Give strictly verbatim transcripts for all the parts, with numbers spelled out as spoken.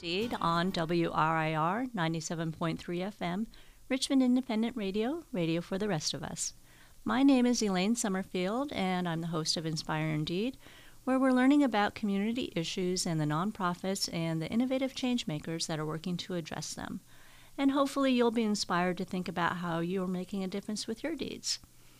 Indeed on W R I R ninety-seven point three F M, Richmond Independent Radio, radio for the rest of us. My name is Elaine Summerfield, and I'm the host of Inspire Indeed, where we're learning about community issues and the nonprofits and the innovative change makers that are working to address them. And hopefully you'll be inspired to think about how you're making a difference with your deeds.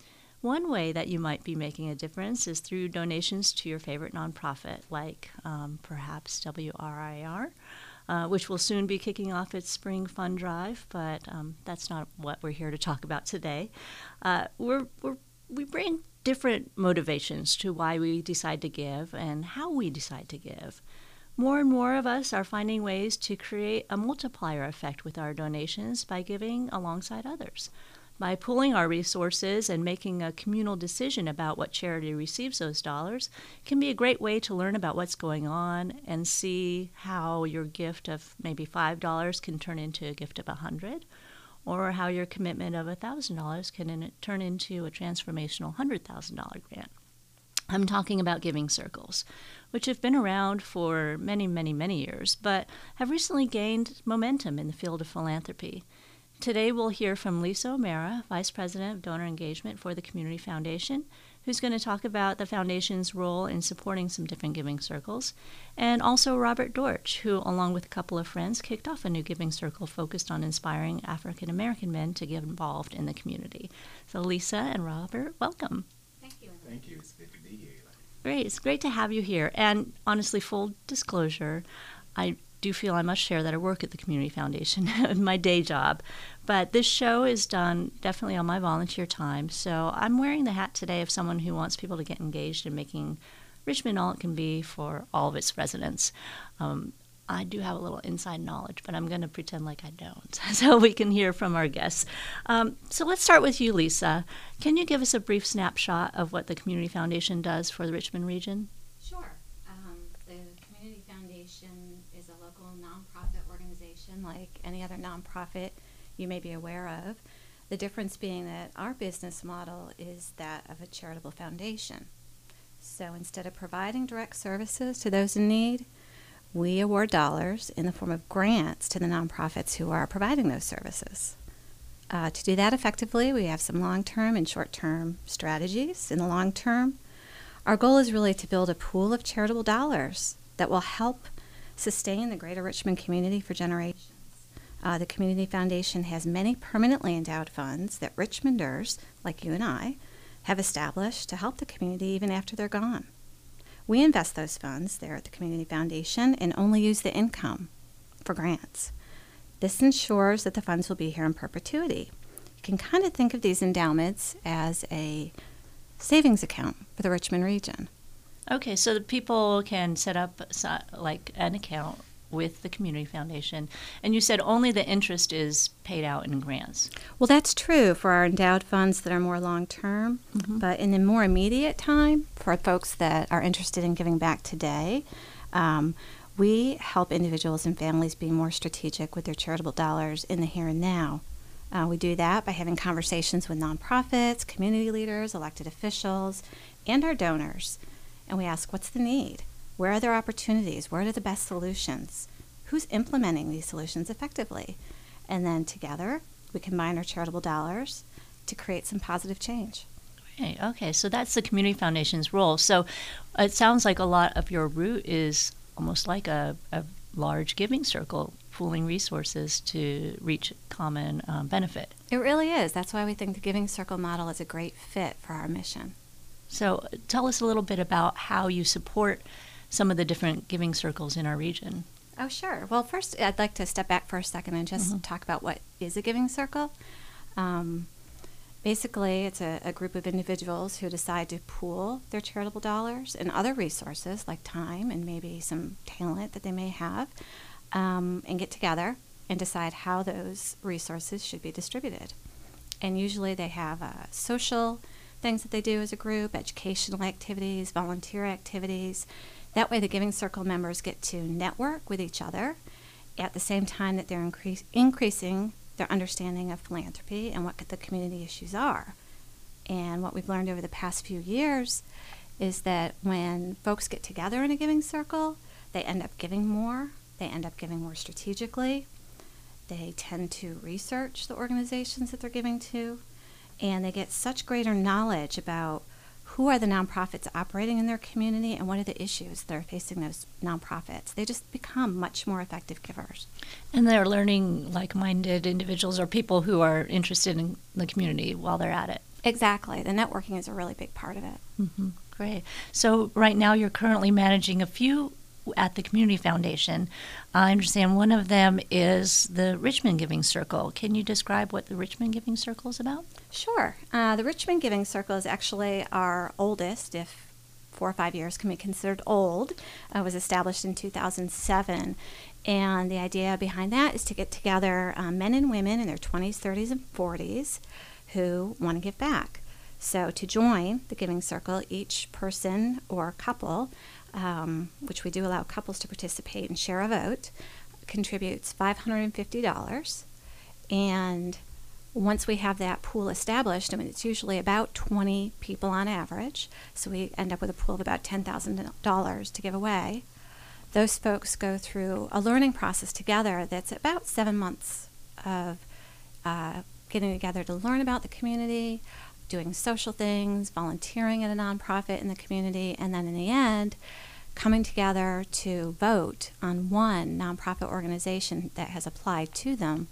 One way that you might be making a difference is through donations to your favorite nonprofit, like um, perhaps W R I R, uh, which will soon be kicking off its spring fund drive, but um, that's not what we're here to talk about today. Uh, we're, we're, we bring different motivations to why we decide to give and how we decide to give. More and more of us are finding ways to create a multiplier effect with our donations by giving alongside others. By pooling our resources and making a communal decision about what charity receives those dollars can be a great way to learn about what's going on and see how your gift of maybe five dollars can turn into a gift of one hundred dollars, or how your commitment of one thousand dollars can in, turn into a transformational one hundred thousand dollars grant. I'm talking about giving circles, which have been around for many, many, many years, but have recently gained momentum in the field of philanthropy. Today we'll hear from Lisa O'Mara, Vice President of Donor Engagement for the Community Foundation, who's going to talk about the Foundation's role in supporting some different giving circles, and also Robert Dortch, who, along with a couple of friends, kicked off a new giving circle focused on inspiring African American men to get involved in the community. So Lisa and Robert, welcome. Thank you. Thank you. It's good to be here. Great. It's great to have you here. And honestly, full disclosure, I do feel I must share that I work at the Community Foundation, my day job. But this show is done definitely on my volunteer time. So I'm wearing the hat today of someone who wants people to get engaged in making Richmond all it can be for all of its residents. Um, I do have a little inside knowledge, but I'm going to pretend like I don't, so we can hear from our guests. Um, so let's start with you, Lisa. Can you give us a brief snapshot of what the Community Foundation does for the Richmond region? Sure. Um, the Community Foundation is a local nonprofit organization like any other nonprofit you may be aware of. The difference being that our business model is that of a charitable foundation. So instead of providing direct services to those in need, we award dollars in the form of grants to the nonprofits who are providing those services. Uh, to do that effectively, we have some long-term and short-term strategies. In the long term, our goal is really to build a pool of charitable dollars that will help sustain the greater Richmond community for generations. Uh, the Community Foundation has many permanently endowed funds that Richmonders, like you and I, have established to help the community even after they're gone. We invest those funds there at the Community Foundation and only use the income for grants. This ensures that the funds will be here in perpetuity. You can kind of think of these endowments as a savings account for the Richmond region. Okay, so the people can set up like an account with the Community Foundation, and you said only the interest is paid out in grants. Well, that's true for our endowed funds that are more long-term, mm-hmm. but in the more immediate time, for folks that are interested in giving back today, um, we help individuals and families be more strategic with their charitable dollars in the here and now. Uh, we do that by having conversations with nonprofits, community leaders, elected officials, and our donors. And we ask, what's the need? Where are there opportunities? Where are the best solutions? Who's implementing these solutions effectively? And then together, we combine our charitable dollars to create some positive change. Right. Okay, so that's the Community Foundation's role. So it sounds like a lot of your route is almost like a, a large giving circle, pooling resources to reach common um, benefit. It really is. That's why we think the Giving Circle model is a great fit for our mission. So tell us a little bit about how you support some of the different giving circles in our region. Oh, sure. Well, first, I'd like to step back for a second and just mm-hmm. talk about what is a giving circle. Um, basically, it's a, a group of individuals who decide to pool their charitable dollars and other resources like time and maybe some talent that they may have um, and get together and decide how those resources should be distributed. And usually they have uh, social things that they do as a group, educational activities, volunteer activities. That way the Giving Circle members get to network with each other at the same time that they're increase, increasing their understanding of philanthropy and what the community issues are. And what we've learned over the past few years is that when folks get together in a giving circle, they end up giving more, They end up giving more strategically. They tend to research the organizations that they're giving to, and they get such greater knowledge about who are the nonprofits operating in their community and what are the issues that are facing those nonprofits. They just become much more effective givers. And they're learning like-minded individuals or people who are interested in the community while they're at it. Exactly. The networking is a really big part of it. Mm-hmm. Great. So right now you're currently managing a few at the Community Foundation. I understand one of them is the Richmond Giving Circle. Can you describe what the Richmond Giving Circle is about? Sure. Uh, the Richmond Giving Circle is actually our oldest, if four or five years can be considered old. Uh, it was established in two thousand seven. And the idea behind that is to get together uh, men and women in their twenties, thirties, and forties who want to give back. So to join the Giving Circle, each person or couple, um, which we do allow couples to participate and share a vote, contributes five hundred fifty dollars. And once we have that pool established, I mean, it's usually about twenty people on average, so we end up with a pool of about ten thousand dollars to give away. Those folks go through a learning process together that's about seven months of uh, getting together to learn about the community, doing social things, volunteering at a nonprofit in the community, and then in the end, coming together to vote on one nonprofit organization that has applied to them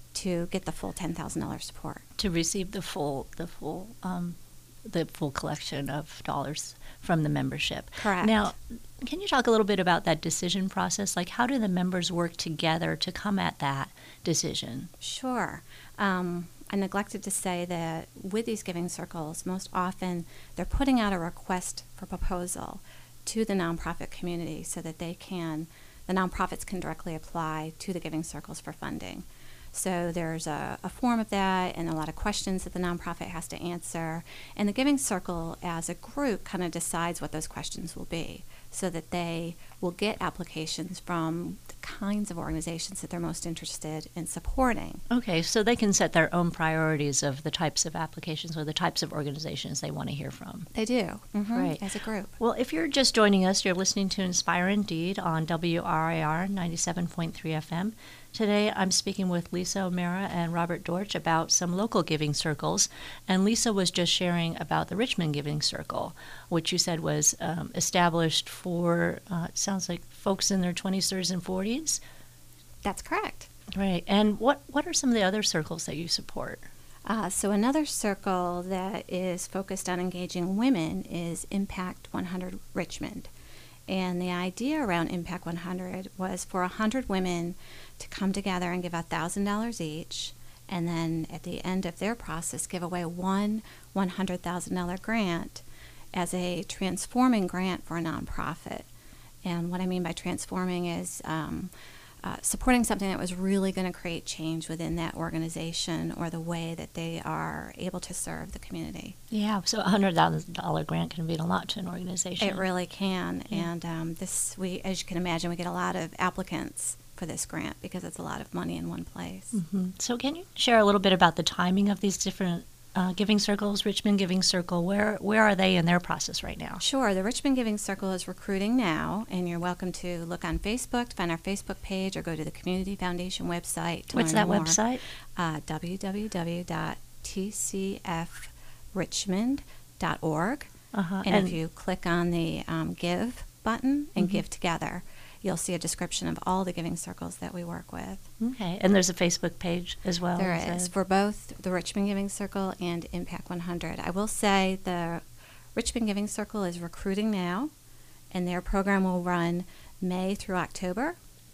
to get the full ten thousand dollars support. To receive the full, the full, um, the full collection of dollars from the membership. Correct. Now, can you talk a little bit about that decision process? Like, how do the members work together to come at that decision? Sure. Um, I neglected to say that with these giving circles, most often they're putting out a request for proposal to the nonprofit community so that they can, the nonprofits can directly apply to the giving circles for funding. So there's a, a form of that and a lot of questions that the nonprofit has to answer. And the Giving Circle as a group kind of decides what those questions will be so that they will get applications from the kinds of organizations that they're most interested in supporting. Okay, so they can set their own priorities of the types of applications or the types of organizations they want to hear from. They do, mm-hmm, right. As a group. Well, if you're just joining us, you're listening to Inspire Indeed on W R I R ninety-seven point three F M. Today, I'm speaking with Lisa O'Mara and Robert Dortch about some local giving circles, and Lisa was just sharing about the Richmond Giving Circle, which you said was um, established for, uh, it sounds like folks in their twenties, thirties, and forties? That's correct. Right. And what, what are some of the other circles that you support? Uh, so another circle that is focused on engaging women is Impact one hundred Richmond. And the idea around Impact one hundred was for one hundred women to come together and give one thousand dollars each, and then at the end of their process give away one one hundred thousand dollars grant as a transforming grant for a nonprofit. And what I mean by transforming is um, uh, supporting something that was really going to create change within that organization or the way that they are able to serve the community. Yeah, so a one hundred thousand dollars grant can mean a lot to an organization. It really can. Yeah. And um, this, we, as you can imagine, we get a lot of applicants for this grant because it's a lot of money in one place. Mm-hmm. So can you share a little bit about the timing of these different uh, giving circles? Richmond Giving Circle, where where are they in their process right now? Sure. The Richmond Giving Circle is recruiting now, and you're welcome to look on Facebook, to find our Facebook page, or go to the Community Foundation website to What's learn that more. website? Uh, w w w dot t c f richmond dot org. Uh-huh. And, and if you click on the um, Give button and mm-hmm. Give Together, you'll see a description of all the giving circles that we work with. Okay, and there's a Facebook page as well. There is is, for both the Richmond Giving Circle and Impact one hundred. I will say the Richmond Giving Circle is recruiting now, and their program will run May through October.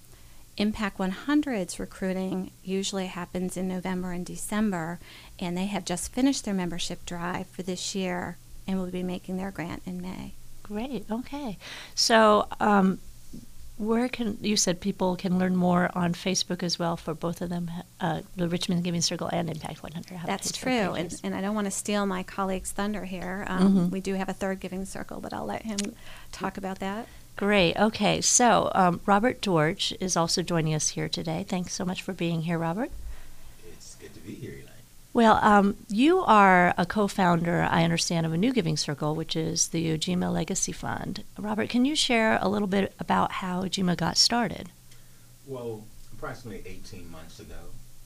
Impact one hundred's recruiting usually happens in November and December, and they have just finished their membership drive for this year and will be making their grant in May. Great, okay. So, um, where can, you said people can learn more on Facebook as well for both of them, uh, the Richmond Giving Circle and Impact one hundred. Have That's Facebook true, pages. and, and I don't want to steal my colleague's thunder here. Um, Mm-hmm. We do have a third Giving Circle, but I'll let him talk about that. Great, okay. So, um, Robert Dortch is also joining us here today. Thanks so much for being here, Robert. It's good to be here, Elaine. Well, um, you are a co-founder, I understand, of a new giving circle, which is the Ujima Legacy Fund. Robert, can you share a little bit about how Ujima got started? Well, approximately eighteen months ago,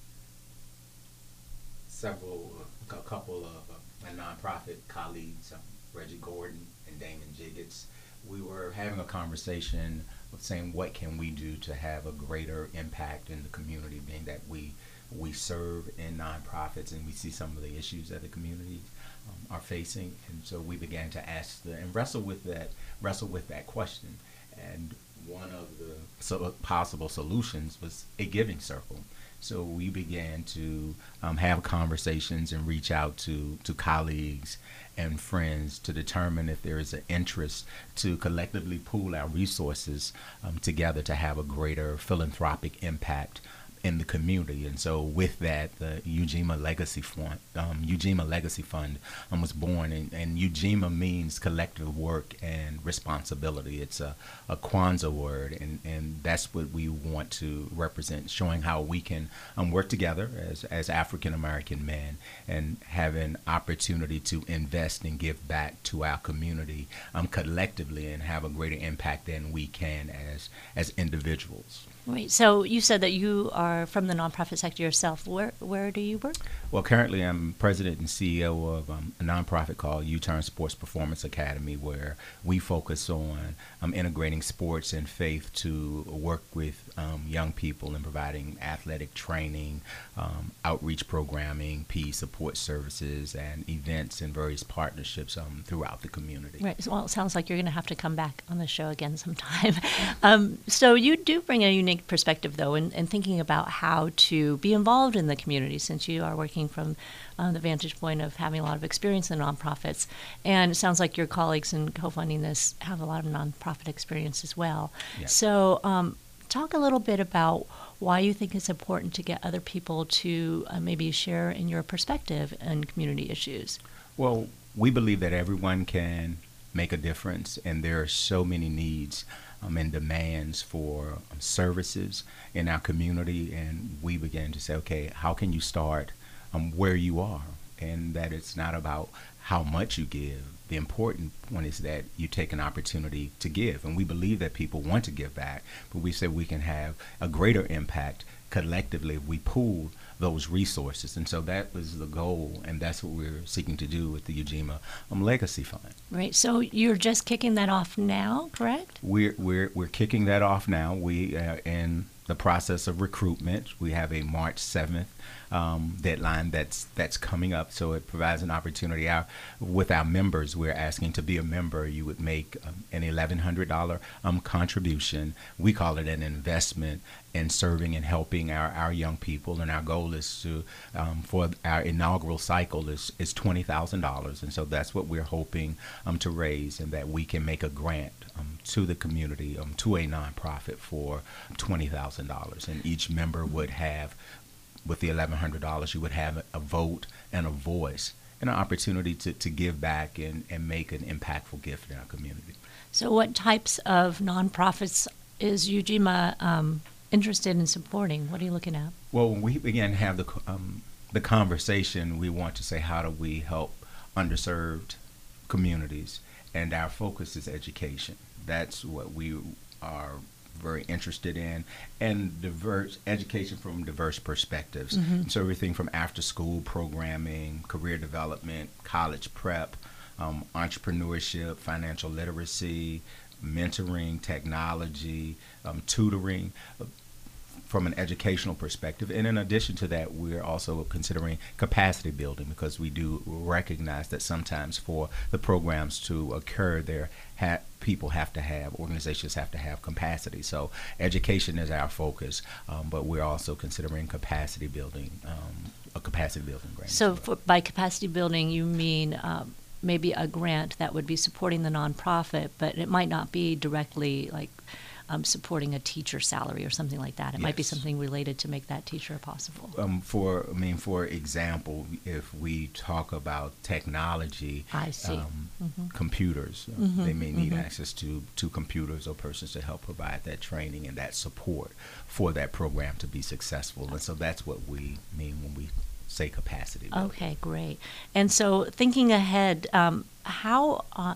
several, a couple of uh, my nonprofit colleagues, um, Reggie Gordon and Damon Jiggets, we were having a conversation of saying what can we do to have a greater impact in the community, being that we we serve in nonprofits and we see some of the issues that the community um, are facing, and so we began to ask the, and wrestle with that wrestle with that question. And one of the so possible solutions was a giving circle. So we began to um, have conversations and reach out to, to colleagues and friends to determine if there is an interest to collectively pool our resources um, together to have a greater philanthropic impact in the community. And so with that, the Ujima Legacy Fund, um, Ujima Legacy Fund um, was born, and, and Ujima means collective work and responsibility. It's a, a Kwanzaa word, and, and that's what we want to represent, showing how we can um, work together as, as African-American men and have an opportunity to invest and give back to our community um, collectively and have a greater impact than we can as, as individuals. Right. So you said that you are from the nonprofit sector yourself. Where where do you work? Well, currently I'm president and C E O of um, a nonprofit called U-Turn Sports Performance Academy, where we focus on um, integrating sports and faith to work with um, young people and providing athletic training, um, outreach programming, peer support services, and events and various partnerships um, throughout the community. Right. Well, it sounds like you're going to have to come back on the show again sometime. um, so you do bring a unique perspective, though, in, in thinking about how to be involved in the community, since you are working from uh, the vantage point of having a lot of experience in nonprofits. And it sounds like your colleagues in co-funding this have a lot of nonprofit experience as well. Yes. So um, talk a little bit about why you think it's important to get other people to uh, maybe share in your perspective on community issues. Well, we believe that everyone can make a difference, and there are so many needs Um, and demands for um, services in our community, and we began to say, okay, how can you start um, where you are? And that it's not about how much you give. The important point is that you take an opportunity to give, and we believe that people want to give back, but we said we can have a greater impact collectively if we pool those resources. And so that was the goal, and that's what we're seeking to do with the Ujima um, Legacy Fund. Right. So you're just kicking that off now, correct? We're we're we're kicking that off now. We are in the process of recruitment. We have a March seventh um, deadline that's that's coming up, so it provides an opportunity. Our, with our members, we're asking to be a member. You would make um, an eleven hundred dollars um, contribution. We call it an investment in serving and helping our, our young people, and our goal is to, um, for our inaugural cycle is, is twenty thousand dollars, and so that's what we're hoping um, to raise, and that we can make a grant um, to the community, um, to a nonprofit for twenty thousand dollars, and each member would have, with the eleven hundred dollars, you would have a vote and a voice and an opportunity to, to give back and, and make an impactful gift in our community. So what types of nonprofits is Ujima um, interested in supporting? What are you looking at? Well, when we began to have the um, the conversation, we want to say, how do we help underserved communities? And our focus is education. That's what we are very interested in, and diverse education from diverse perspectives. Mm-hmm. So everything from after school programming, career development, college prep, um, entrepreneurship, financial literacy, mentoring, technology, um, tutoring, uh, from an educational perspective. And in addition to that, we're also considering capacity building, because we do recognize that sometimes for the programs to occur, there ha- people have to have, organizations have to have capacity. So education is our focus, um, but we're also considering capacity building, um, a capacity building grant. So for, by capacity building, you mean um, maybe a grant that would be supporting the nonprofit, but it might not be directly like Um, supporting a teacher salary or something like that. It Yes. might be something related to make that teacher possible. Um, for I mean, for example, if we talk about technology, I see. Um, mm-hmm. computers, uh, Mm-hmm. they may need mm-hmm. access to, to computers or persons to help provide that training and that support for that program to be successful. And so that's what we mean when we say capacity building. Okay, great. And so thinking ahead, um, how uh, uh,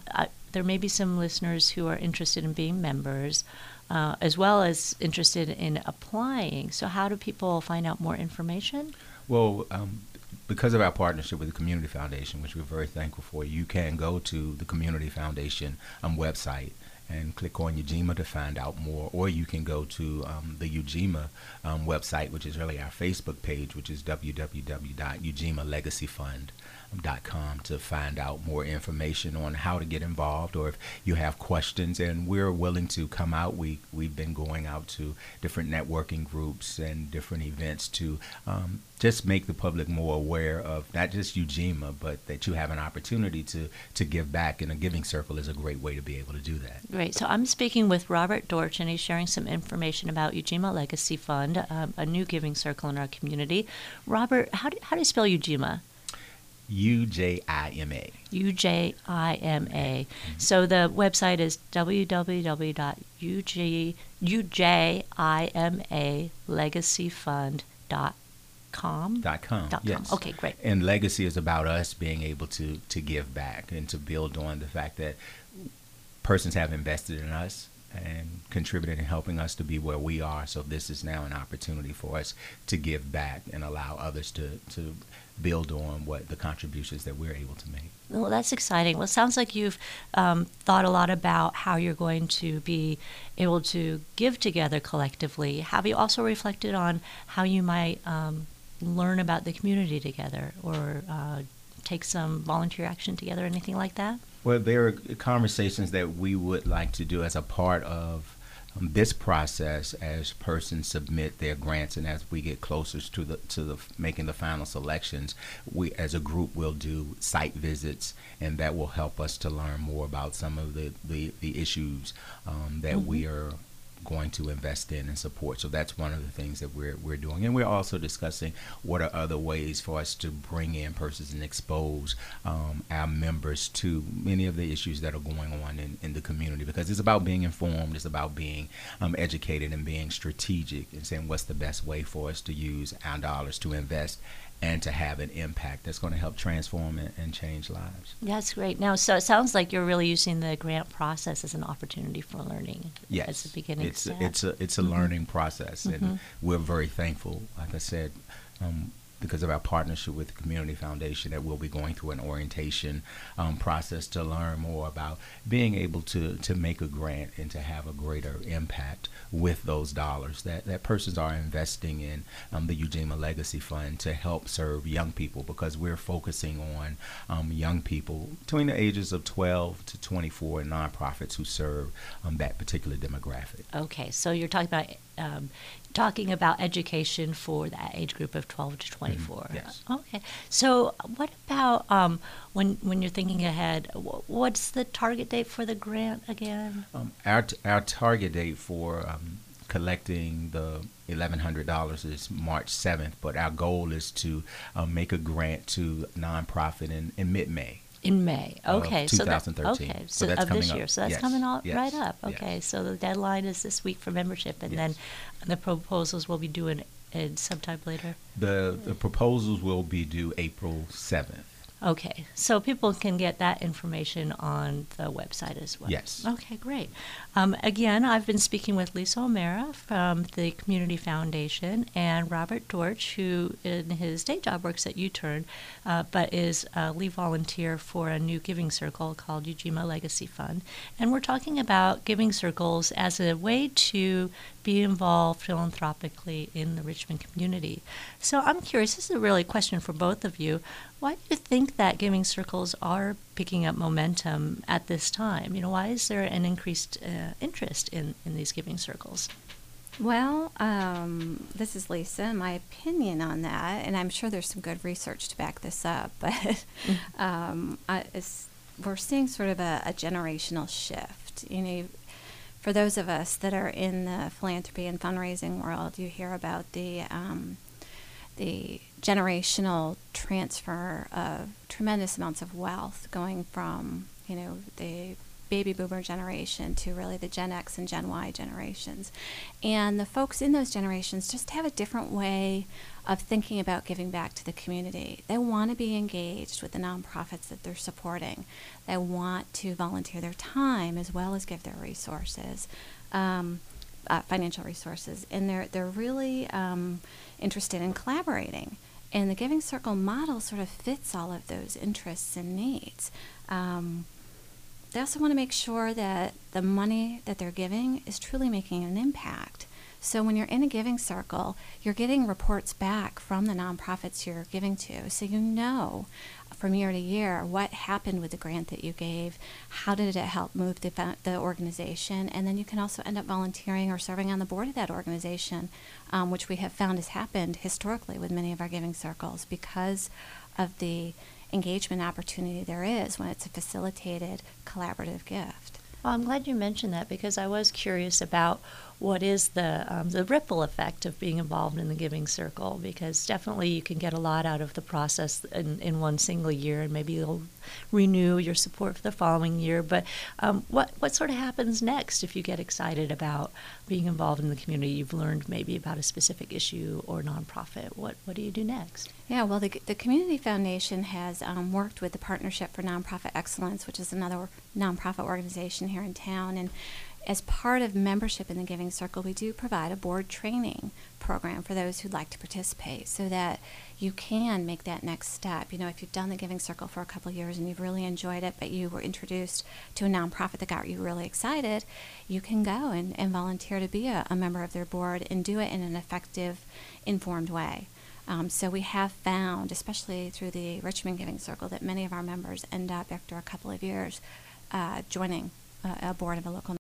there may be some listeners who are interested in being members, uh, as well as interested in applying. So how do people find out more information? Well, um, because of our partnership with the Community Foundation, which we're very thankful for, you can go to the Community Foundation um, website and click on U G M A to find out more, or you can go to um, the U G M A um, website, which is really our Facebook page, which is w w w dot u g m a legacy fund dot com, to find out more information on how to get involved, or if you have questions. And we're willing to come out. We, we've been going out to different networking groups and different events to um, just make the public more aware of not just U G M A, but that you have an opportunity to, to give back, and a giving circle is a great way to be able to do that. Great. So I'm speaking with Robert Dortch, and he's sharing some information about U G M A Legacy Fund, um, a new giving circle in our community. Robert, how do, how do you spell U G M A? U J I M A. U J I M A. Mm-hmm. So the website is w w w dot u j i m a legacy fund dot com. Dot com. Dot com. Yes. Okay, great. And legacy is about us being able to, to give back and to build on the fact that persons have invested in us and contributed in helping us to be where we are. So this is now an opportunity for us to give back and allow others to, to build on what the contributions that we're able to make. Well, that's exciting. Well, it sounds like you've um, thought a lot about how you're going to be able to give together collectively. Have you also reflected on how you might um, learn about the community together, or uh, take some volunteer action together, anything like that? Well, there are conversations that we would like to do as a part of um, this process as persons submit their grants, and as we get closer to the to the making the final selections, we as a group will do site visits, and that will help us to learn more about some of the the, the issues um, that mm-hmm. we are going to invest in and support. So that's one of the things that we're we're doing. And we're also discussing what are other ways for us to bring in persons and expose um, our members to many of the issues that are going on in, in the community, because it's about being informed, it's about being um, educated and being strategic and saying what's the best way for us to use our dollars to invest and to have an impact that's going to help transform and, and change lives. That's great. Now, so it sounds like you're really using the grant process as an opportunity for learning. Yes, as the beginning it's step. A, it's a it's a mm-hmm. learning process, and mm-hmm. we're very thankful. Like I said, um, because of our partnership with the Community Foundation, that we'll be going through an orientation um, process to learn more about being able to to make a grant and to have a greater impact with those dollars that, that persons are investing in um, the U G M A Legacy Fund to help serve young people, because we're focusing on um, young people between the ages of twelve to twenty-four, and nonprofits who serve um, that particular demographic. Okay, so you're talking about um, talking about education for that age group of twelve to twenty-four. Mm-hmm. Yes. Okay. So what about um, when when you're thinking ahead, what's the target date for the grant again? Um, our, t- our target date for um, collecting the eleven hundred dollars is March seventh, but our goal is to um, make a grant to nonprofit in, in mid-May. In May, okay. twenty thirteen. So that, okay, so, so that's of this up. year. So that's yes. coming all yes. right up. Okay, yes. so the deadline is this week for membership, and yes. then the proposals will be due in, in sometime later. The the proposals will be due April seventh. Okay, so people can get that information on the website as well. Yes. Okay, great. Um, again, I've been speaking with Lisa O'Mara from the Community Foundation, and Robert Dortch, who in his day job works at U-Turn, uh, but is a lead volunteer for a new giving circle called U G M A Legacy Fund. And we're talking about giving circles as a way to be involved philanthropically in the Richmond community. So I'm curious, this is a really question for both of you. Why do you think that giving circles are picking up momentum at this time? You know, why is there an increased uh, interest in, in these giving circles? Well, um, this is Lisa, and my opinion on that, and I'm sure there's some good research to back this up, but mm-hmm. um, I, it's, we're seeing sort of a, a generational shift. You know, for those of us that are in the philanthropy and fundraising world, you hear about the um, the generational transfer of tremendous amounts of wealth going from, you know, the baby boomer generation to really the Gen X and Gen Y generations. And the folks in those generations just have a different way of thinking about giving back to the community. They want to be engaged with the nonprofits that they're supporting. They want to volunteer their time as well as give their resources, um, uh, financial resources. And they're, they're really um, interested in collaborating. And the Giving Circle model sort of fits all of those interests and needs. Um, they also want to make sure that the money that they're giving is truly making an impact. So when you're in a giving circle, you're getting reports back from the nonprofits you're giving to. So you know from year to year what happened with the grant that you gave, how did it help move the, the organization, and then you can also end up volunteering or serving on the board of that organization, um, which we have found has happened historically with many of our giving circles because of the engagement opportunity there is when it's a facilitated collaborative gift. Well, I'm glad you mentioned that because I was curious about what is the um, the ripple effect of being involved in the Giving Circle, because definitely you can get a lot out of the process in, in one single year, and maybe you'll renew your support for the following year. But um, what what sort of happens next if you get excited about being involved in the community? You've learned maybe about a specific issue or nonprofit. What what do you do next? Yeah, well, the, the Community Foundation has um, worked with the Partnership for Nonprofit Excellence, which is another nonprofit organization here in town, and as part of membership in the Giving Circle, we do provide a board training program for those who'd like to participate so that you can make that next step. You know, if you've done the Giving Circle for a couple of years and you've really enjoyed it, but you were introduced to a nonprofit that got you really excited, you can go and, and volunteer to be a, a member of their board and do it in an effective, informed way. Um, so we have found, especially through the Richmond Giving Circle, that many of our members end up, after a couple of years, uh, joining a, a board of a local